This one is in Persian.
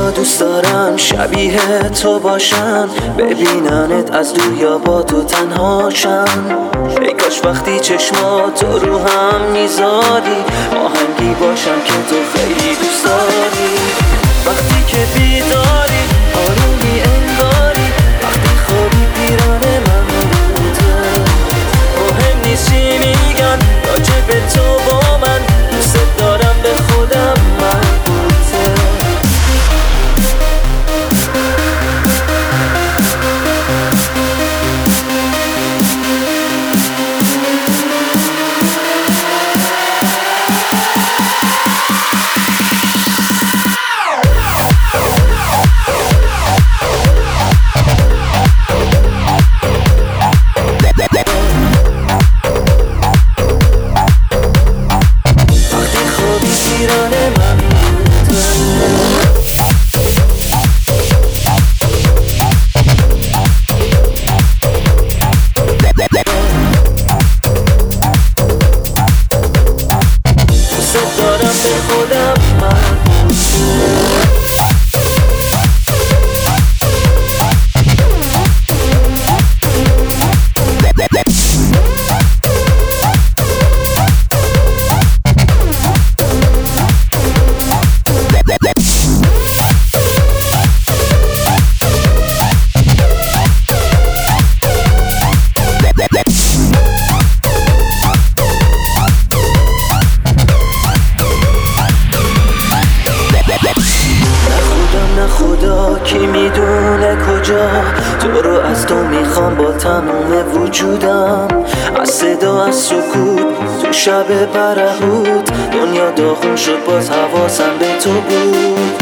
خیلیا دوست دارم شبیه تو باشن، ببیننت از دور یا با تو تنهاشن. ای کاش وقتی چشماتو رو هم میذاری آهنگی باشم که تو خیلی دوست داری. وقتی که بیداری آرومی انگاری، وقتی خوابی پیران من بوده. مهم نیست چی میگن راجع به تو با من، دوست دارم به خودم مربوطه. کی میدونه کجا تو رو از تو میخوام با تموم وجودم. از صدا از سکوت تو شب برهوت دنیا داغون شد، باز حواسم به تو بود.